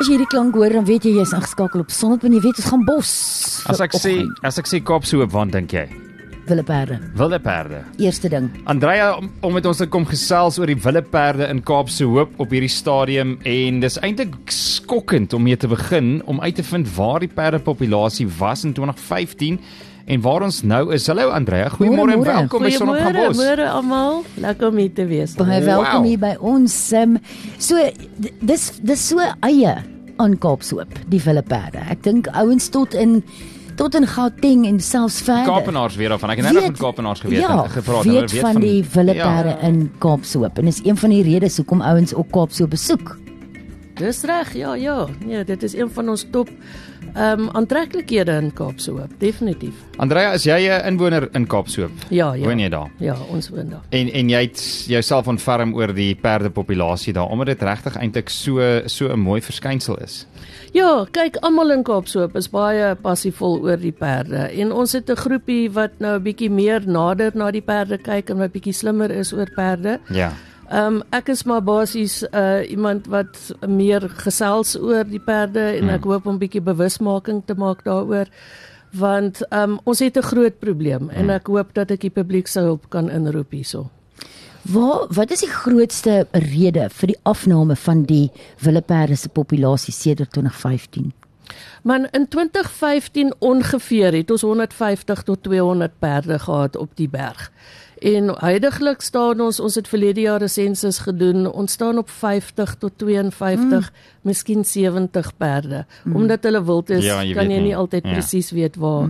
As jy die klank hoor, dan weet jy is ingeskakel op Sonnet, want jy weet ons gaan bos. As ek sê Kaapse Hoop, wat dink jy? Willeperde, Wilde perde. eerste ding. Andrea, om met ons te kom gesels oor die wilde perde in Kaapse Hoop op hierdie stadium, en dis eintlik skokkend om mee te begin, om uit te vind waar die perdepopulasie was in 2015, en waar ons nou is. Hallo Andrea, goeiemôre en welkom by Sonnet gaan bos. Goeiemôre almal, lekker om hier te wees. Baie welkom hier by ons. So, dis so eie aan Kaapse Hoop, die willeperde. Ek dink ouens tot in Gauteng en selfs verder. Kaapenaars weer af, en ek het net van Kaapenaars gepraat. Weet van die willeperde in Kaapse Hoop, en is een van die redes hoekom ouens ook Kaapse Hoop besoek. Dis reg, ja. Nee, dit is een van ons top aantreklikhede in Kaapse Hoop, definitief. Andrea, is jy 'n inwoner in Kaapse Hoop? Ja. Woon jy daar? Ja, ons woon daar. En jy het jouself ontferm oor die perdepopulasie daar, omdat dit regtig eintlik so 'n mooi verskynsel is. Ja, kyk, almal in Kaapse Hoop is baie passievol oor die perde, en ons het 'n groepie wat nou 'n bietjie meer nader na die perde kyk en wat bietjie slimmer is oor perde. Ja. Ek is maar basies iemand wat meer gesels oor die perde, en ek hoop om bietjie bewusmaking te maak daaroor, want ons het 'n groot probleem, en ek hoop dat ek die publiek se hulp kan inroep hierso. Wat is die grootste rede vir die afname van die willeperde se populasie sedert 2015? Man, in 2015 ongeveer het ons 150 tot 200 perde gehad op die berg. En huidiglik staan ons het verlede jaar 'n sensus gedoen, ons staan op 50 tot 52, miskien 70 perde. Omdat hulle wild is, kan jy nie altyd presies weet waar.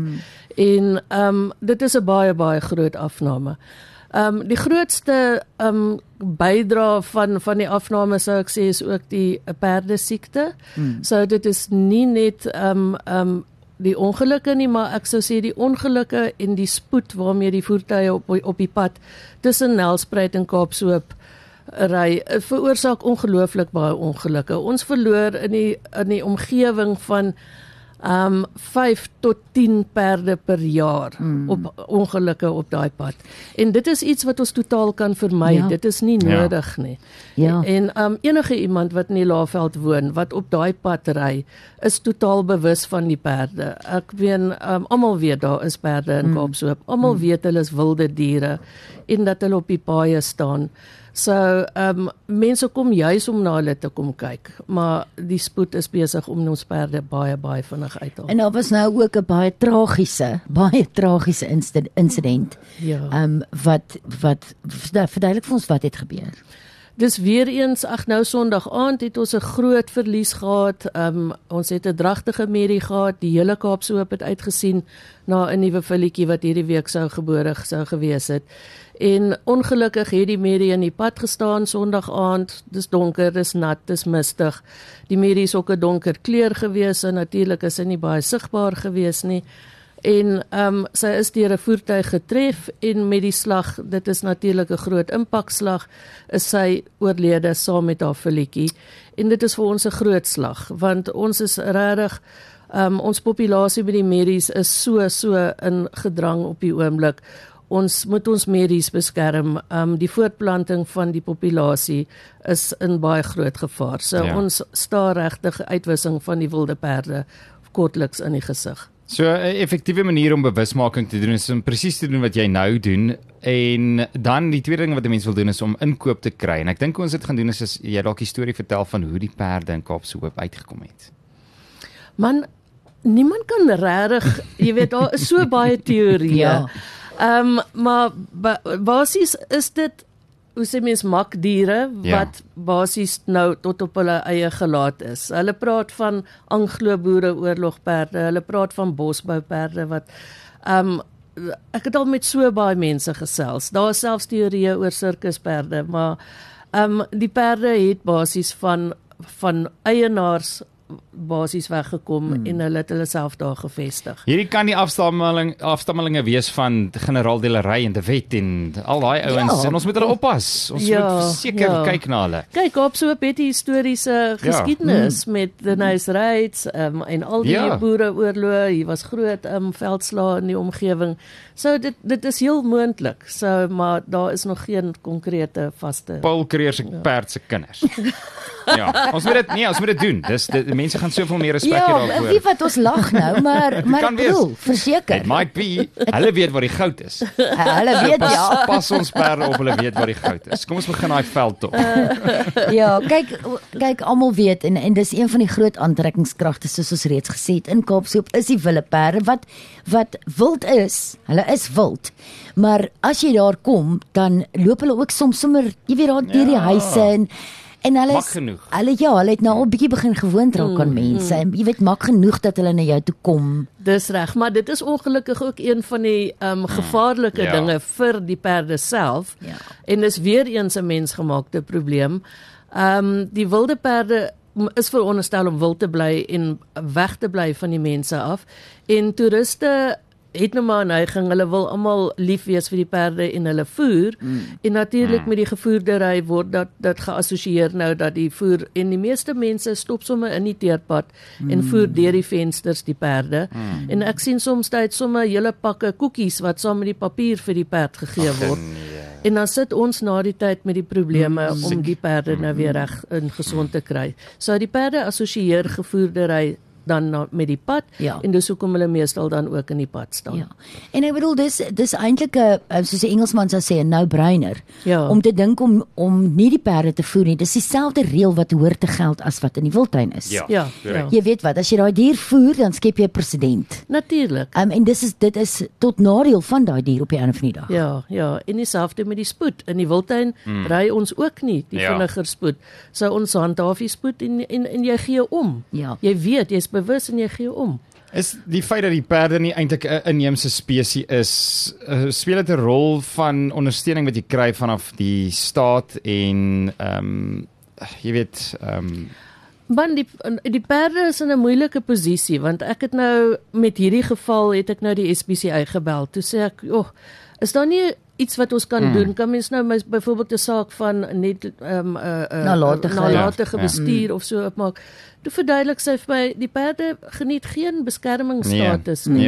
En dit is 'n baie groot afname. Die grootste bydra van die afname, sou ek sê, is ook die perdesiekte. So dit is nie net die ongelukke nie, maar ek sou sê die ongelukke en die spoed waarmee die voertuie op die pad tussen Nelspruit en Kaapse Hoop ry, veroorsaak ongelooflik baie ongelukke. Ons verloor in die omgewing van 5 tot 10 perde per jaar op ongelukke op daai pad. En dit is iets wat ons totaal kan vermy. Dit is nie nodig nie. En enige iemand wat in die Laagveld woon, wat op daai pad ry, is totaal bewus van die perde. Ek weet, almal weet daar is perde in Kaapse Hoop. Almal weet hulle is wilde diere en dat hulle op die paaie staan. So, mense kom juis om na hulle te kom kyk, maar die spoed is besig om ons perde baie vinnig uit te haal. En daar was nou ook 'n baie tragiese insident. Wat verduidelik vir ons wat het gebeur. Dus weer eens, nou Sondag aand het ons 'n groot verlies gehad. Ons het 'n dragtige merrie gehad. Die hele Kaapse Hoop het uitgesien na 'n nuwe filletjie wat hierdie week sou gewees het. En ongelukkig het die merrie in die pad gestaan Sondag aand. Dis donker, dis nat, dis mistig. Die merrie is ook 'n donker kleur gewees, en natuurlik is sy nie baie sigbaar gewees nie. En sy is deur 'n voertuig getref, en met die slag, dit is natuurlik 'n groot impakslag, is sy oorlede saam met haar filletjie. En dit is vir ons 'n groot slag, want ons is regtig, ons populasie met die merries is so in gedrang op die oomblik. Ons moet ons merries beskerm. Die voortplanting van die populasie is in baie groot gevaar. So ons staar regtig uitwissing van die wilde perde kortliks in die gesig. So 'n effektiewe manier om bewusmaking te doen is om presies te doen wat jy nou doen, en dan die tweede ding wat 'n mens wil doen is om inkoop te kry. En ek dink ons dit gaan doen is jy dalk die storie vertel van hoe die perde in Kaapse Hoop uitgekom het. Man, niemand kan regtig, jy weet, daar is so baie teorieë. Maar basies is dit, hoe sê mens, makdiere wat basies nou tot op hulle eie gelaat is. Hulle praat van Anglo-boere oorlogperde, hulle praat van bosbouperde wat ek het al met so baie mense gesels. Daar is selfs teorieë oor sirkusperde, maar die perde het basies van eienaars basies weggekom en hulle het hulle self daar gevestig. Hierdie kan die afstammelinge wees van generaal Delery en De Wet en al daai ouens, en ons moet hulle oppas. Ons moet seker kyk na hulle. Kyk, Kaapse Hoop het die historiese geskiedenis met the Nice Raids en al die boereoorloë. Hier was groot veldslae in die omgewing. So dit is heel moontlik. So, maar daar is nog geen konkrete vaste. Paul Creer se perd se kinders. Ja, ons moet dit doen. die mense gaan soveel meer respek Ja, daarvoor. wie wat ons lag nou, maar kan ek wees. bedoel, verseker. It might be, hulle weet waar die goud is. Hulle weet ja. Pas ons perde op, hulle weet waar die goud is. Kom ons begin daai veldtog. Ja, kyk almal weet en dis een van die groot aantrekkingskragte soos ons reeds gesê het in Kaapsoop is die wilde perde wat wild is. Hulle is wild. Maar as jy daar kom, dan loop hulle ook soms sommer, jy weet daar deur die huise en hulle Mak is genoeg. Hulle het nou al bietjie begin gewoond raak aan mense. En jy weet mak genoeg dat hulle na jou toe kom. Dis reg, maar dit is ongelukkig ook een van die gevaarlike Ja. dinge vir die perde self. Ja. En dis weer eens 'n mensgemaakte probleem. Die wilde perde is veronderstel om wild te bly en weg te bly van die mense af. En toeriste het nou maar 'n neiging, hulle wil almal lief wees vir die perde en hulle voer. En natuurlik met die gevoerdery word dat geassosieer nou dat die voer en die meeste mense stop sommer in die teerpad en voer deur die vensters die perde. En ek sien soms tyd sommer hele pakke koekies wat saam met die papier vir die perd gegee word. En dan sit ons na die tyd met die probleme om die perde nou weer reg en gesond te kry. So die perde assosieer gevoerdery dan met die pad en dis hoekom hulle meestal dan ook in die pad staan. Ja. En ek bedoel dis eintlik 'n soos 'n Engelsman sou sê 'n no-brainer om te dink om nie die perde te voer nie. Dis dieselfde reël wat hoort te geld as wat in die wildtuin is. Ja. Jy weet wat, as jy daai dier voer, dan skep jy 'n presedent. Natuurlik. En dit is tot nadeel van daai dier op die einde van die dag. Ja, en dieselfde met die spoed. In die wildtuin ry ons ook nie die vinniger spoed. So ons handhaaf die spoed en jy gee om. Ja. Jy weet, jy's bewus en jy gee om. Is die feit dat die perde nie eintlik 'n inheemse spesies is, speel dit 'n rol van ondersteuning wat jy kry vanaf die staat en jy weet Want die perde is in 'n moeilike posisie want ek het nou met hierdie geval het ek nou die SPCA gebel. Toe sê ek, is daar nie iets wat ons kan doen? Kan mens nou byvoorbeeld 'n saak van net nalatige bestuur of so opmaak? Toe verduidelik sy vir my die perde geniet geen beskermingsstatus nie.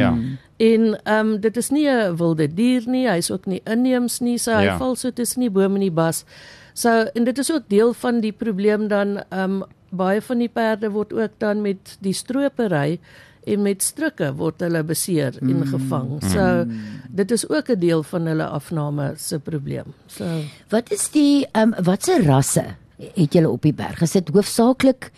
En dit is nie 'n wilde dier nie, hy is ook nie inheems nie, so hy val so tussen die boom en die bas. So en dit is ook deel van die probleem dan baie van die perde word ook dan met die stropery en met strikke word hulle beseer en gevang. So dit is ook 'n deel van hulle afname se probleem. So wat is die watse rasse het julle op die berg? Is dit hoofsaaklik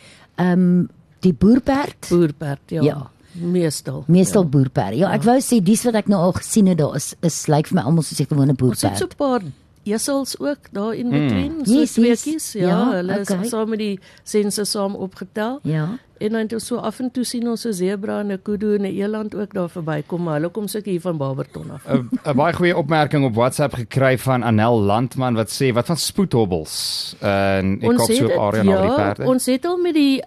die boerperd? Boerperd, ja. Meestal boerperd. Ja, ek wou sê dis wat ek nou al gesien het daar is lyk vir my almal soos 'n gewone boerperd. Ons het so 'n paar esels ook daar in between, so yes, tweeetjies, hulle okay. is saam met die sensus saam opgetel. Ja. En dan so af en toe sien ons 'n zebra en 'n kudu en 'n eland ook daar verbykom, maar hulle kom seker hier van Barberton af. 'n baie goeie opmerking op WhatsApp gekry van Anel Landman wat sê wat van spoedhobbels in Kaapsoop area na die perde. Ons het al met die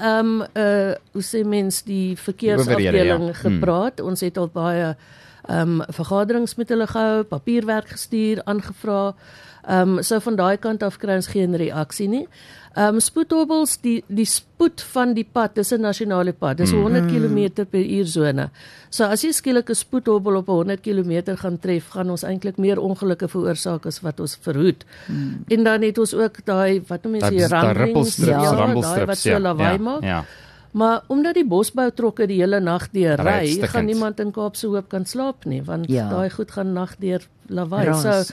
hoe sê mens die verkeersafdeling gepraat. Ons het al baie vergaderings met hulle gehou, papierwerk gestuur, aangevra. So van daai kant af kry ons geen reaksie nie. Spoedhobbels, die spoed van die pad, dis 'n nasionale pad, dis 100 km/h sone. So as jy skielik 'n spoedhobbel op 100 km gaan tref, gaan ons eintlik meer ongelukke veroorsaak as wat ons verhoed. En dan het ons ook daai, wat noem mense, daai wat so lawaai maak. Ja. Maar omdat die bosboutrokke die hele nag deur ry, gaan niemand in Kaapsehoop kan slaap nie, want daai goed gaan nag deur lawaai. So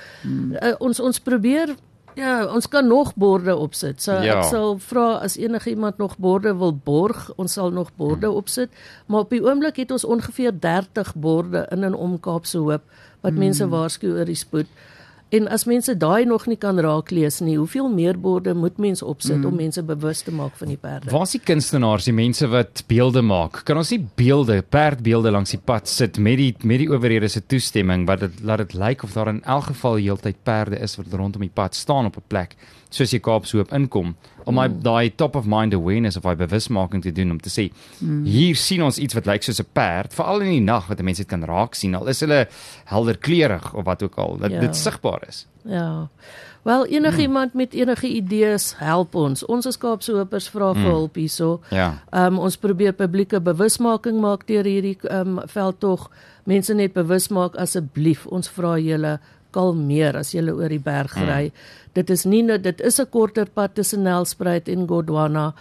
ons probeer ons kan nog borde opsit. So ek sal vra as enige iemand nog borde wil borg, ons sal nog borde opsit, maar op die oomblik het ons ongeveer 30 borde in en om Kaapsehoop wat mense waarsku oor die spoed. En as mense daai nog nie kan raaklees nie, hoeveel meer borde moet mense opsit om mense bewus te maak van die perde? Waar is die kunstenaars, die mense wat beelde maak? Kan ons nie perdbeelde langs die pad sit met die owerhede se toestemming, wat laat dit lyk of daar in elk geval heeltyd perde is wat rondom die pad staan op 'n plek, soos jy Kaapsehoop inkom, om daai top of mind awareness of daai bewusmaking te doen, om te sê, hier sien ons iets wat lyk soos 'n perd, veral in die nag, wat mense dit kan raak sien, al is hulle helder kleurig of wat ook al, dat dit sigbaar is. Ja. Wel, enige iemand met enige idees help ons. Ons as Kaapsehoopers vra vir hulp hierso. Ons probeer publieke bewusmaking maak deur hierdie veldtog. Mense net bewus maak, asseblief, ons vra julle kalmeer as julle oor die berg ry. Dit is 'n korter pad tussen Nelspruit en Gondwana.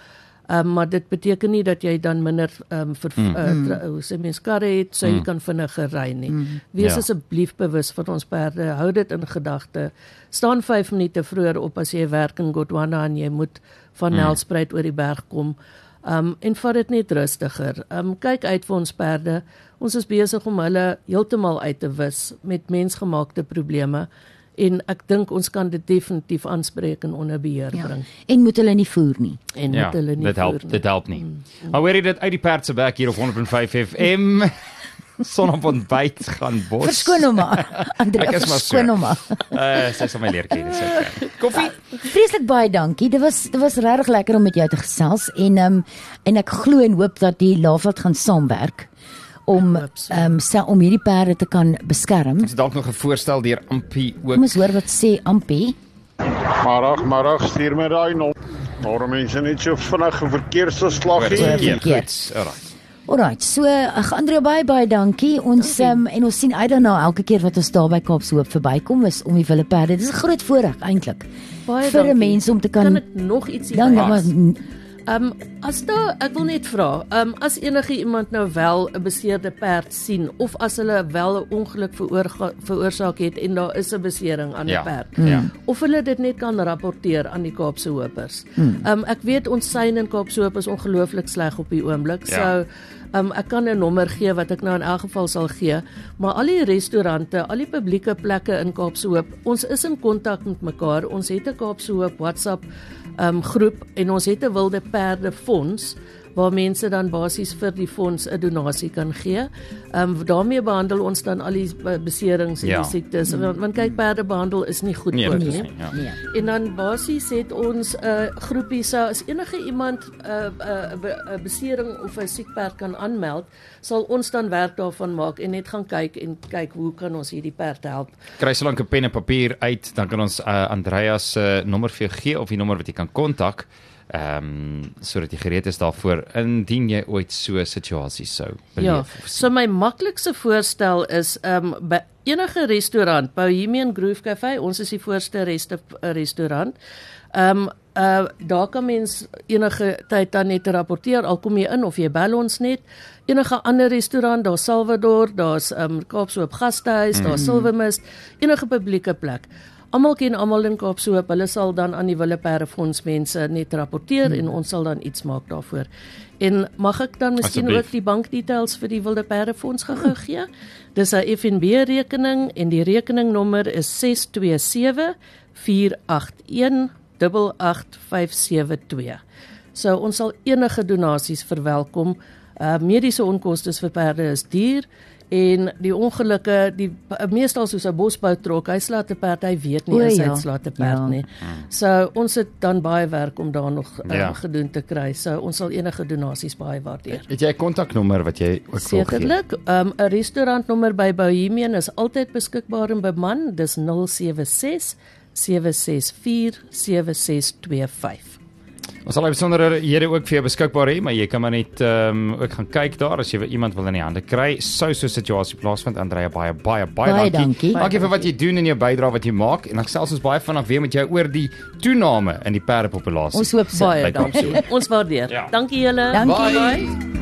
Maar dit beteken nie dat jy dan minder hoe sê mens karre het, so jy kan vinniger ry nie. Wees asseblief bewus van ons perde, hou dit in gedagte. Staan 5 minute vroeër op as jy werk in Gondwana en jy moet van Nelspruit oor die berg kom. En vat dit net rustiger. Kyk uit vir ons perde. Ons is besig om hulle heeltemal uit te wis met mensgemaakte probleme. En ek dink ons kan dit definitief aanspreek en onder beheer bring. En moet hulle nie voer nie. En moet hulle nie voer nie. Dit help nie. Hou dit uit die perd se bek hier op 100.5 FM. Son op ontbyt gaan bos. Verskoon hom maar. Andrea, verskoon hom maar. Sy sal my leer ken, dis okay. Koffie. Vreeslik baie dankie. Dit was regtig lekker om met jou te gesels en ek glo en hoop dat die Laagveld gaan saamwerk om hierdie perde te kan beskerm. Ons dalk nog 'n voorstel deur Ampie ook. Kom ons hoor wat sê Ampie. Middag, stuur my daai nommer. Waarom mense net so vinnig 'n verkeersverslag gee. Alright, so Andrea, baie dankie. Ons en ons sien uit daarna elke keer wat ons daar by Kaapse Hoop verbykom is om die willeperde. Dis 'n groot voorreg eintlik vir 'n mens om te kan ek nog ietsie ek wil net vra, as enige iemand nou wel 'n beseerde perd sien of as hulle wel 'n ongeluk veroorsaak het en daar is 'n besering aan die perd, of hulle dit net kan rapporteer aan die Kaapse Hoopers. Ek weet ons sein in Kaapse Hoop is ongelooflik sleg op die oomblik, so ek kan 'n nommer gee wat ek nou in elk geval sal gee, maar al die restaurante, al die publieke plekke in Kaapse Hoop, ons is in kontak met mekaar, ons het 'n Kaapse Hoop WhatsApp groep en ons het 'n wilde perde fonds waar mense dan basies vir die fonds 'n donasie kan gee. Daarmee behandel ons dan al die beserings en die siektes, want kyk, perdebehandel is nie goedkoop nie. En dan basies het ons 'n groepie, so as enige iemand 'n besering of 'n siek perd kan aanmeld, sal ons dan werk daarvan maak en net gaan kyk hoe kan ons hierdie perd help. Kry so lank 'n pen en papier uit, dan kan ons Andrea se nommer vir jou gee of die nommer wat jy kan kontak. Sodat jy gereed is daarvoor indien jy ooit so 'n situasie sou beleef. So my maklikste voorstel is by enige restaurant, Bohemian Groove Cafe, ons is die voorste restaurant. Daar kan mens enige tyd dan net rapporteer, al kom jy in of jy bel ons net. Enige ander restaurant, daar's Salvador, daar's Kaapse Hoop Gastehuis, daar's Silvermist, enige publieke plek. Almal ken almal in Kaapse Hoop, hulle sal dan aan die Willeperdefonds mense net rapporteer en ons sal dan iets maak daarvoor. En mag ek dan miskien ook die bankdetails vir die Willeperdefonds gou gee? Dis 'n FNB rekening en die rekeningnommer is 627 481 88572. So ons sal enige donasies verwelkom. Mediese onkoste vir perde is duur. En die ongelukke, meestal soos 'n bosboutrok, hy slaat 'n perd, hy weet nie hy slaat 'n perd nie. So ons het dan baie werk om daar nog gedoen te kry. So ons sal enige donasies baie waardeer. Het jy 'n kontaknommer wat jy ook wil gee? Sekerlik. 'n Restaurantnommer by Bohemian is altyd beskikbaar en beman. Dis 076 764 7625. Ons sal besonderhede ook vir jou beskikbaar hê, maar jy kan maar net ook gaan kyk daar as jy iemand wil in die hande kry. Sou so 'n situasie plaasvind. Andrea, baie dankie. Dankie vir wat jy doen en jou bydrae wat jy maak. En dan gesels ons baie vinnig weer met jou oor die toename in die perdepopulasie. Ons hoop baie dankie. Ons waardeer. Dankie julle. Dankie. Bye.